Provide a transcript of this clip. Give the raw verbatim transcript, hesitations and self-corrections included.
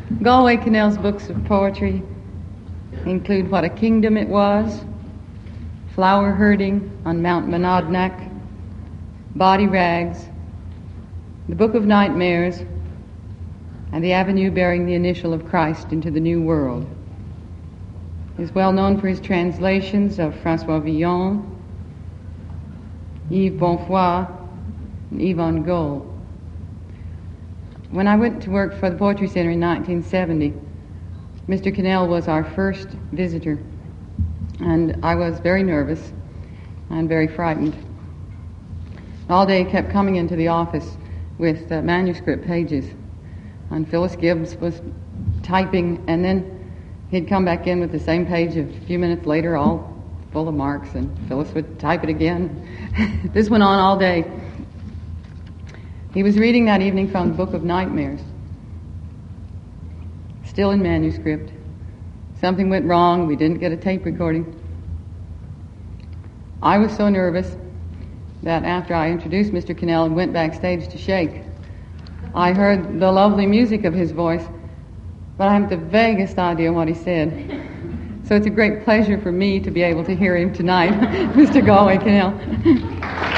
Galway Kinnell's books of poetry include What a Kingdom It Was, Flower Herding on Mount Monadnock, Body Rags, The Book of Nightmares, and The Avenue Bearing the Initial of Christ into the New World. He is well known for his translations of François Villon, Yves Bonfoy, and Yvonne Gold. When I went to work for the Poetry Center in nineteen seventy, Mister Kinnell was our first visitor, and I was very nervous and very frightened. All day he kept coming into the office with uh, manuscript pages, and Phyllis Gibbs was typing, and then he'd come back in with the same page a few minutes later, all full of marks, and Phyllis would type it again. This went on all day. He was reading that evening from the Book of Nightmares, still in manuscript. Something went wrong. We didn't get a tape recording. I was so nervous that after I introduced Mister Kinnell and went backstage to shake, I heard the lovely music of his voice, but I haven't the vaguest idea what he said. So it's a great pleasure for me to be able to hear him tonight, Mister Galway Kinnell.